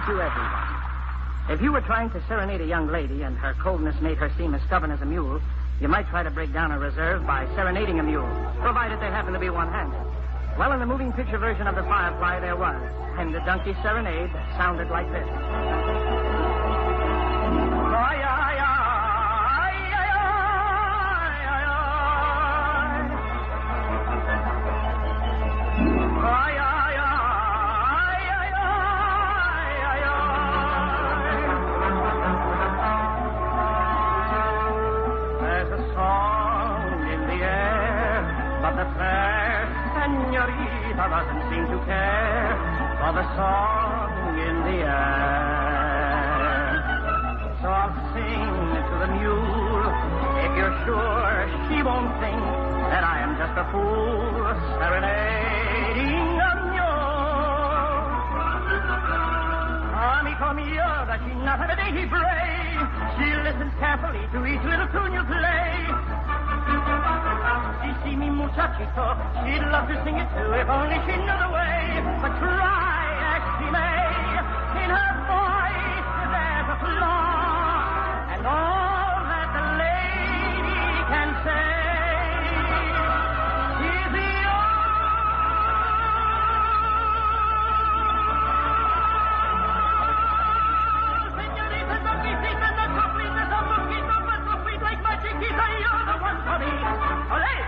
to everyone. If you were trying to serenade a young lady and her coldness made her seem as stubborn as a mule, you might try to break down a reserve by serenading a mule, provided they happen to be one-handed. Well, in the moving picture version of The Firefly, there was, and the donkey serenade sounded like this. Doesn't seem to care for the song in the air. So I'll sing to the mule if you're sure she won't think that I am just a fool serenading a mule. Amico mio, that she not have a dainty bray. She listens carefully to each little tune you play. See me, muchachito, she'd love to sing it too if only she knew the way. But try as she may, in her voice there's a flaw, and all that the lady can say is señorita, donkeycita, the complete, the poquito, but so sweet like magic, you're the one for me. Olé!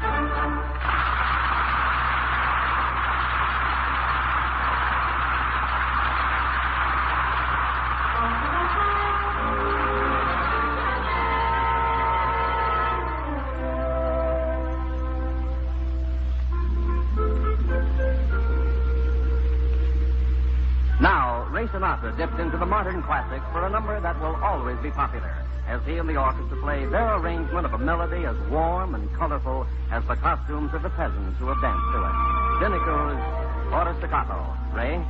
Now, Ray Sinatra dipped into the modern classics for a number that will always be popular, as he and the orchestra play their arrangement of a melody as warm and colorful as the costumes of the peasants who have danced to it. Dinoco's Order Staccato. Ray?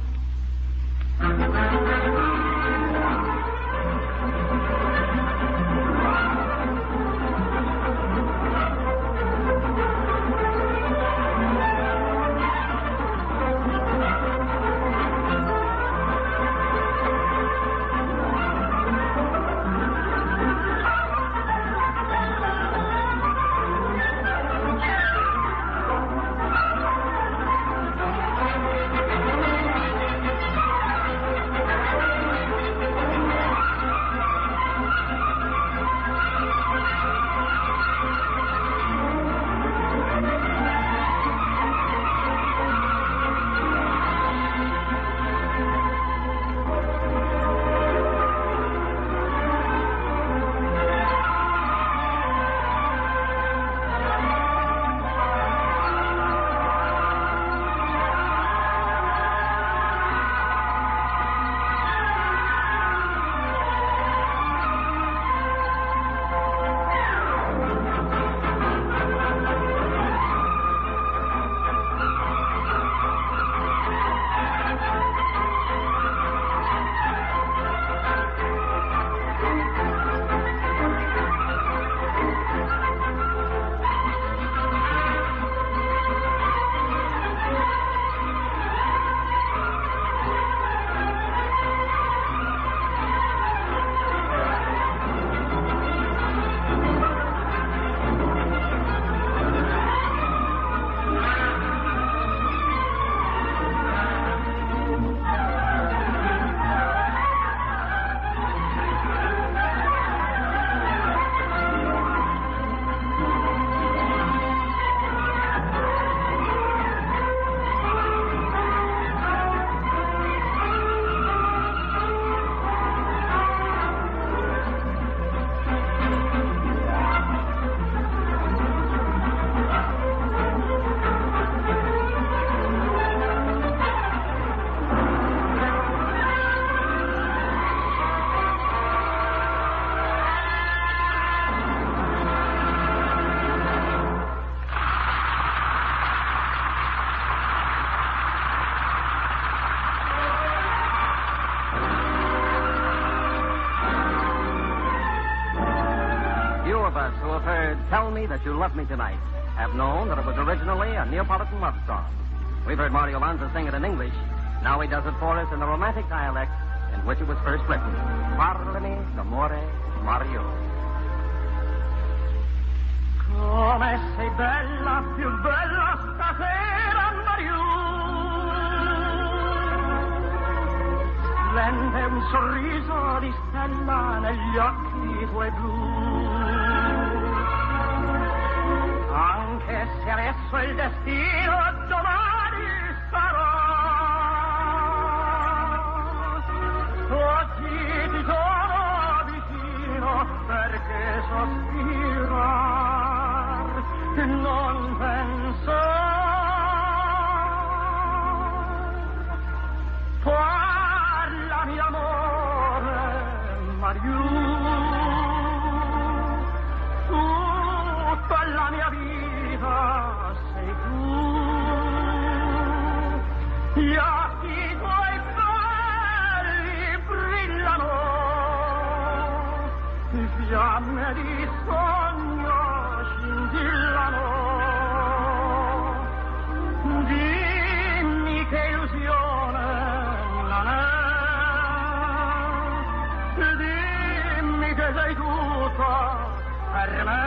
us who have heard Tell Me That You Love Me Tonight have known that it was originally a Neapolitan love song. We've heard Mario Lanza sing it in English, Now he does it for us in the romantic dialect in which it was first written. Parlami d'amore, Mario. Come sei bella, più bella stasera, Mario. Splende un sorriso di stella negli occhi tuoi blu. Anche se adesso il destino domani sarà, oggi ti sono vicino perché sospirar non pensar. Parlami amore, Mario. Tutta la mia vita sei tu. Gli occhi tuoi belli brillano, fiamme di sogno scintillano. Dimmi che illusione non è, dimmi che sei tutto per me.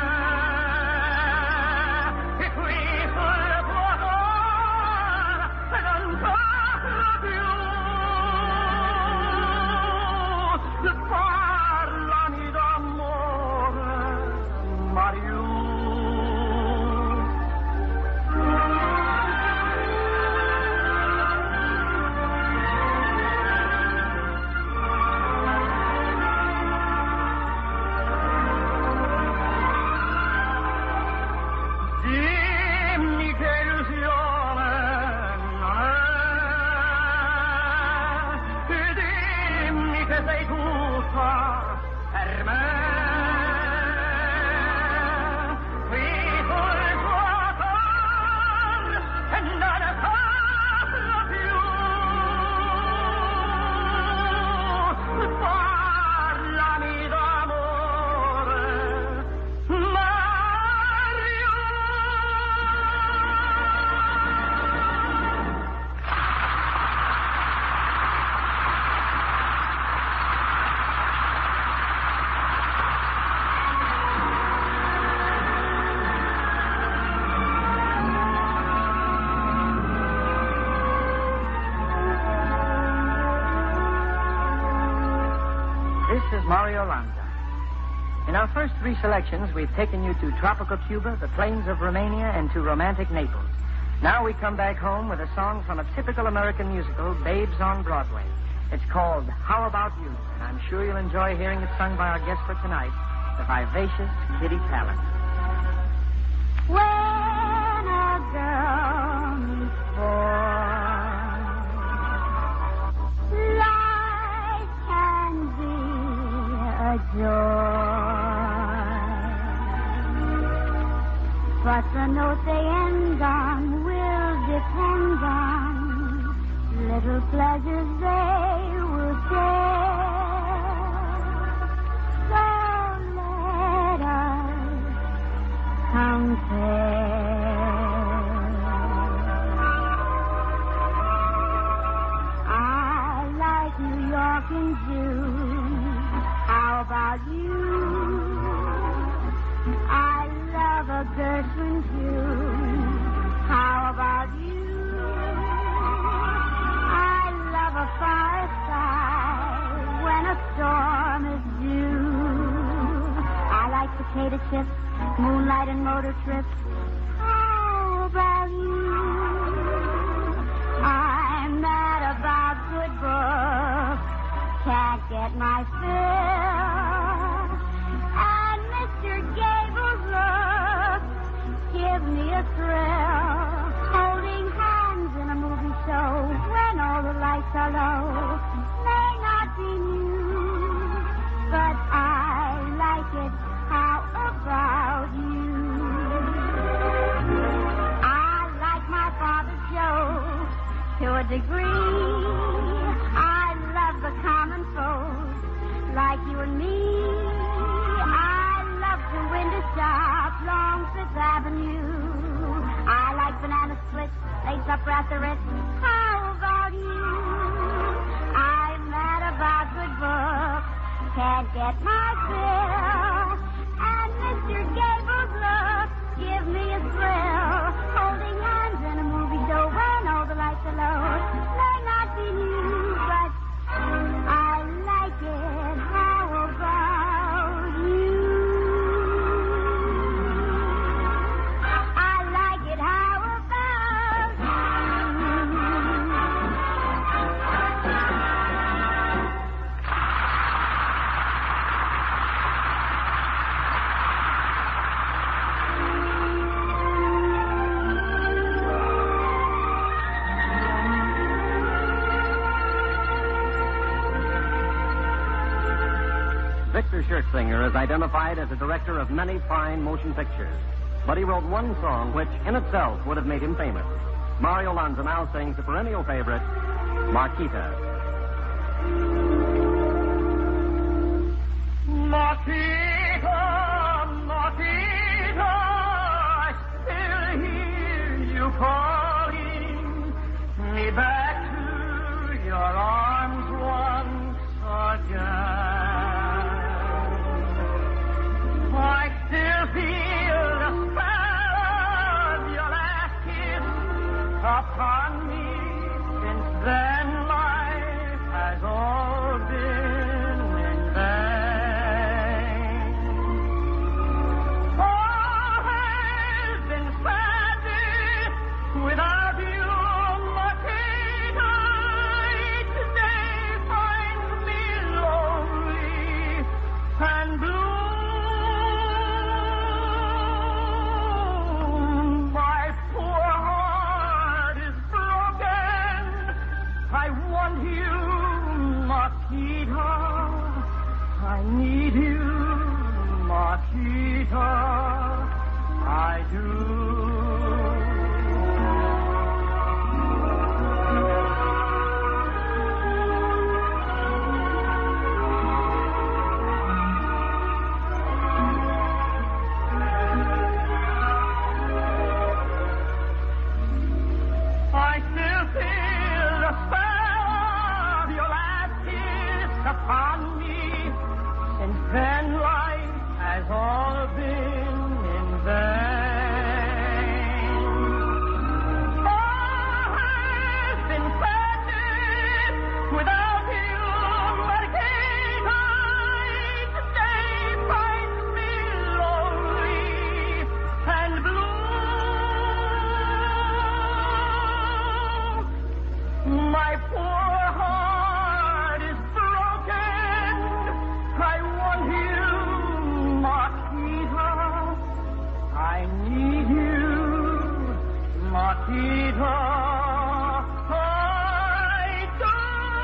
E qui sul tuo cuore non torno più. Parlami d'amore, Mario. Dimmi che illusione non è, dimmi che sei tutta per me. Qui sul tuo cuore e non ne parlo più. Parlami d'amore, Mario. This is Mario Lanza. In our first three selections, we've taken you to tropical Cuba, the plains of Romania, and to romantic Naples. Now we come back home with a song from a typical American musical, Babes on Broadway. It's called How About You, and I'm sure you'll enjoy hearing it sung by our guest for tonight, the vivacious Kitty Palin. When a girl meets boy, life can be a joy, but the note they end on will depend on little pleasures they will share. So let us compare. I like New York in June. How about you? I love a Gershwin tune. How about you? I love a fireside when a storm is due. I like potato chips, moonlight and motor trips. How about you? I'm mad about good books, can't get my fill. And Mr. Gable's look gives me a thrill. Holding hands in a movie show when all the lights are low may not be new, but I like it. How about you? I like my father Joe to a degree. I love the common folk like you can't get my fill. And Mr. Gable's look give me a thrill. Holding hands in a movie show when all the lights are low may not be new, but I like it. How about you? I like it. How about you? Victor Schertzinger is identified as a director of many fine motion pictures, but he wrote one song which in itself would have made him famous. Mario Lanza now sings the perennial favorite, Marquita. Marquita, Marquita, I still hear you calling me back to your arms once again. I still feel the spell of your last kiss upon me. Since then, life has all been in vain. All has been sadness without you, Marquita. Each day finds me lonely and blue. I want you, Marquita. I need you, Marquita. I do. I still feel the spell of your last kiss upon me. Since then, life has all been in vain. All has been sadness without you, Marquita. Each day finds me lonely and blue. My poor heart is broken. I want you, Marquita. I need you, Marquita. I do.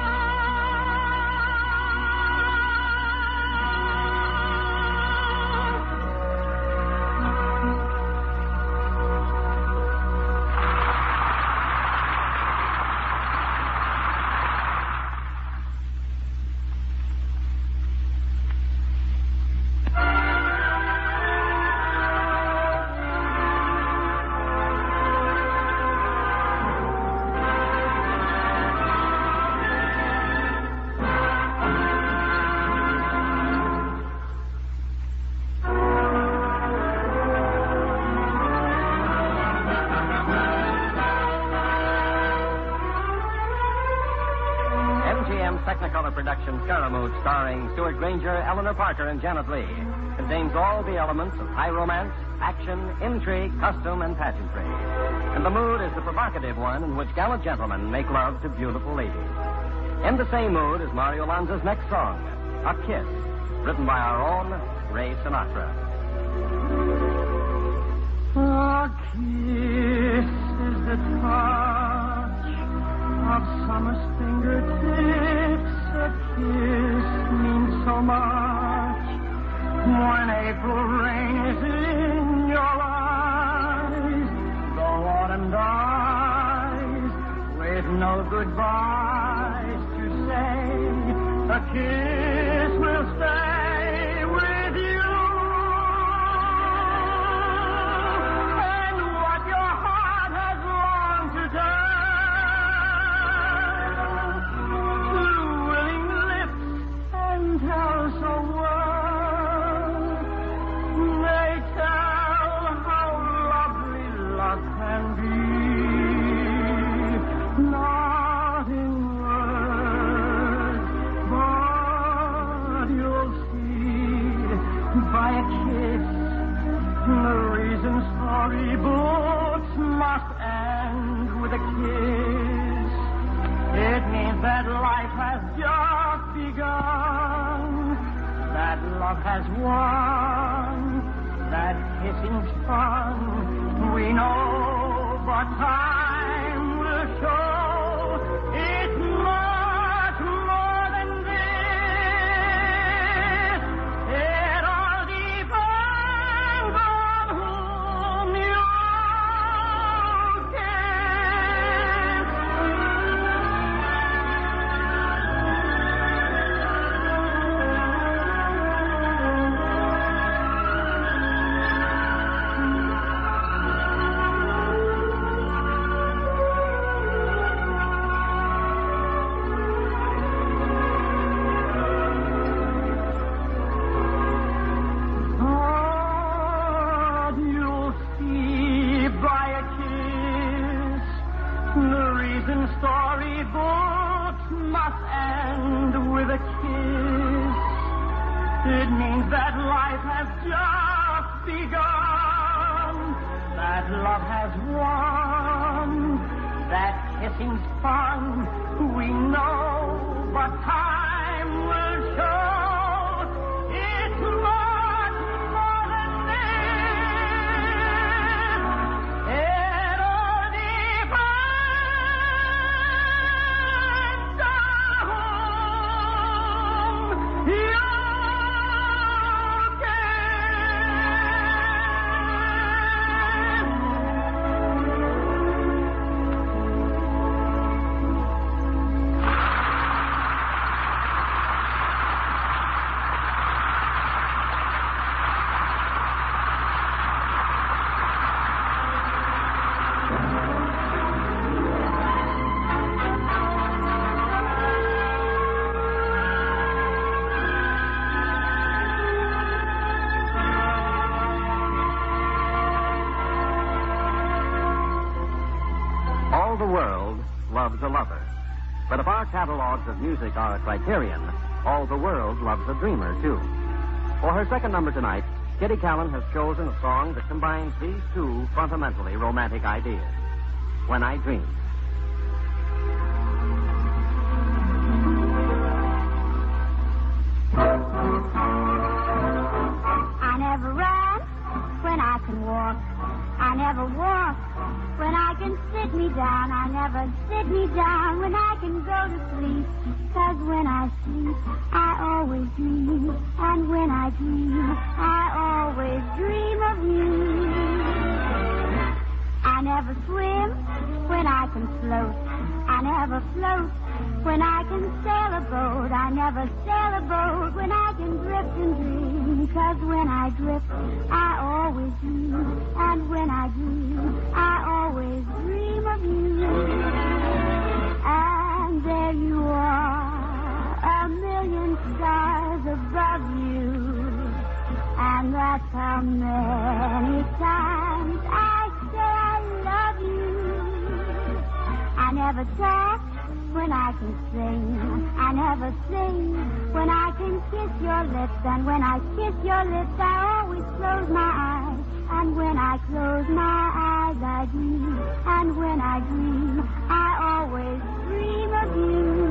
MGM's Technicolor production Scaramouche, starring Stuart Granger, Eleanor Parker, and Janet Leigh, contains all the elements of high romance, action, intrigue, costume, and pageantry. And the mood is the provocative one in which gallant gentlemen make love to beautiful ladies. In the same mood is Mario Lanza's next song, A Kiss, written by our own Ray Sinatra. A kiss is the touch of summer's fingertips. A kiss means so much when April rain is in your eyes. Though autumn dies with no goodbyes to say, a kiss will stay with you. And what your heart has longed to tell, two willing lips and tell so by a kiss. The reason storybooks must end with a kiss. It means that life has just begun, that love has won, that kissing's fun. We know, but time will show it's much more than this. It all depends on whom you storybooks must end with a kiss. It means that life has just begun, that love has won, that kissing's fun. We know, but time will show it's much more than this. It all depends on whom you The world loves a lover. But if our catalogs of music are a criterion, all the world loves a dreamer, too. For her second number tonight, Kitty Kallen has chosen a song that combines these two fundamentally romantic ideas. When I Dream. I never run when I can walk. I never walk when I can sit me down. I never sit me down when I can go to sleep. 'Cause when I sleep, I always dream. And when I dream, I always dream of you. I never swim when I can float. I never float when I can sail a boat. I never sail a boat when I can drift and dream. 'Cause when I drift, I always dream. And when I dream, I always dream of you. And there you are, a million stars above you. And that's how many times I say I love you. I never talk when I can sing. I never sing when I can kiss your lips. And when I kiss your lips, I always close my eyes. And when I close my eyes, I dream. And when I dream, I always dream of you.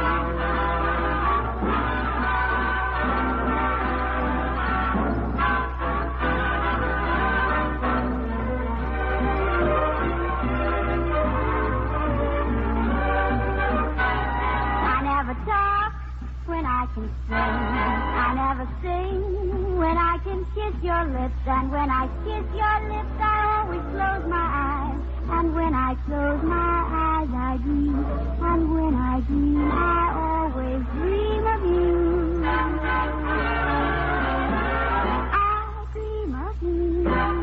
When I can sing, I never sing when I can kiss your lips. And when I kiss your lips, I always close my eyes. And when I close my eyes, I dream. And when I dream, I always dream of you. I dream of you.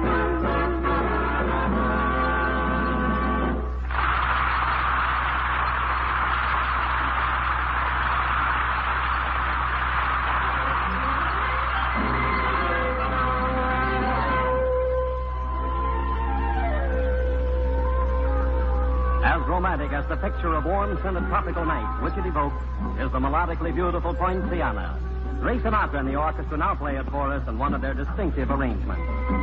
Romantic as the picture of warm, scented tropical night, which it evokes, is the melodically beautiful Poinciana. Ray Sinatra and the orchestra now play it for us in one of their distinctive arrangements.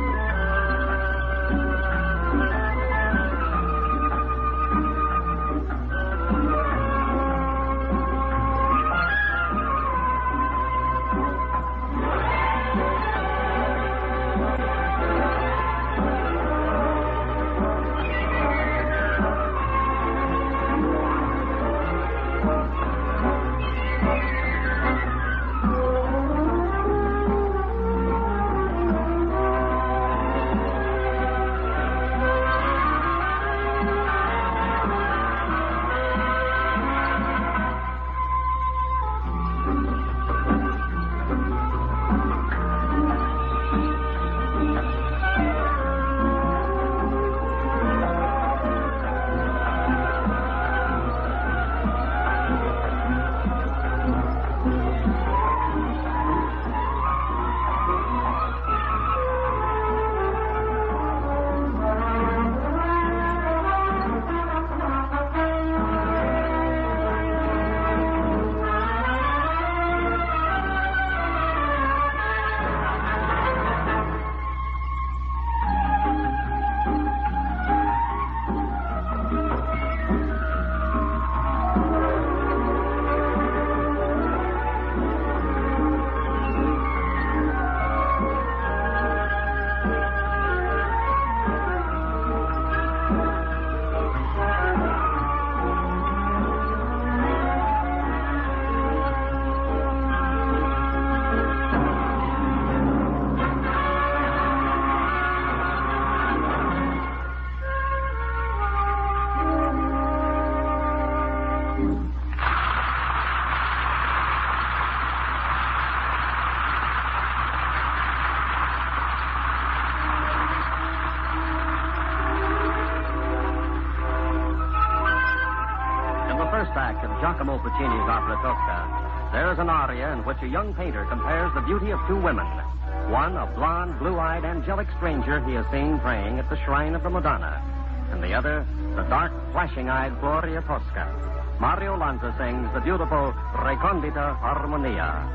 Act of Giacomo Puccini's opera Tosca, there is an aria in which a young painter compares the beauty of two women. One, a blonde, blue-eyed, angelic stranger he has seen praying at the shrine of the Madonna, and the other, the dark, flashing-eyed Gloria Tosca. Mario Lanza sings the beautiful Recondita Armonia.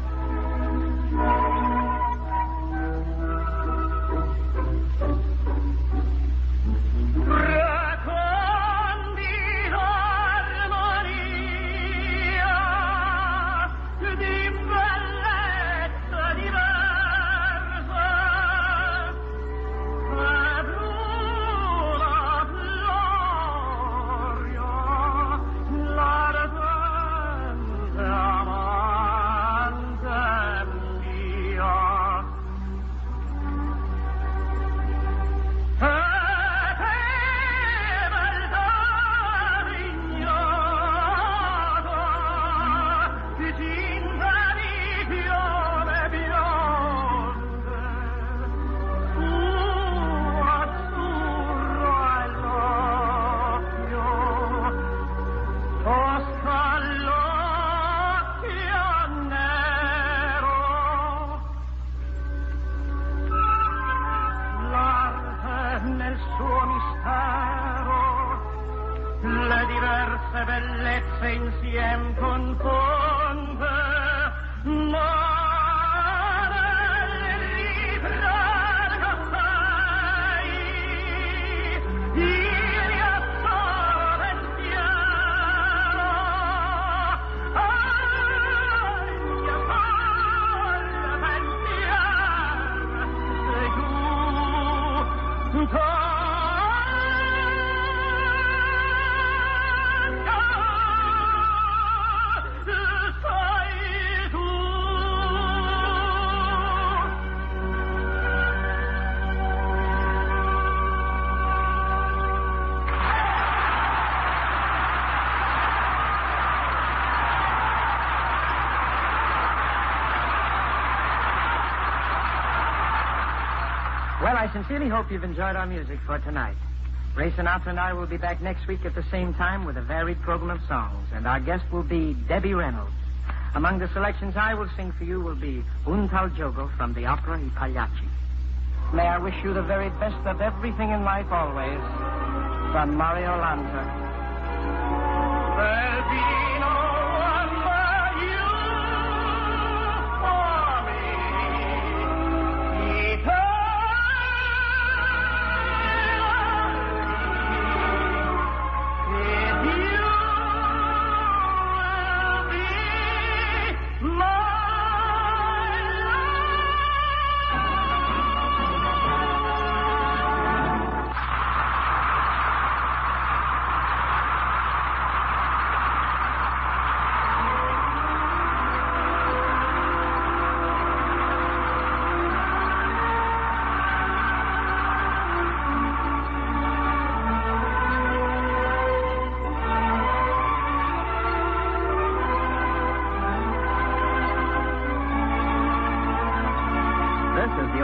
Well, I sincerely hope you've enjoyed our music for tonight. Ray Sinatra and I will be back next week at the same time with a varied program of songs, and our guest will be Debbie Reynolds. Among the selections I will sing for you will be Un tal gioco from the opera I Pagliacci. May I wish you the very best of everything in life always, from Mario Lanza. There'll be no one but you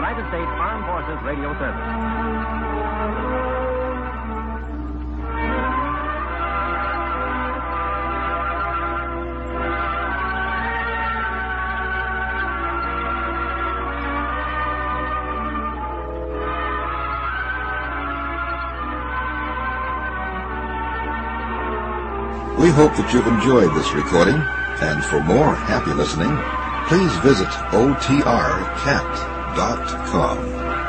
United States Armed Forces Radio Service. We hope that you've enjoyed this recording, and for more happy listening, please visit otrcat.com.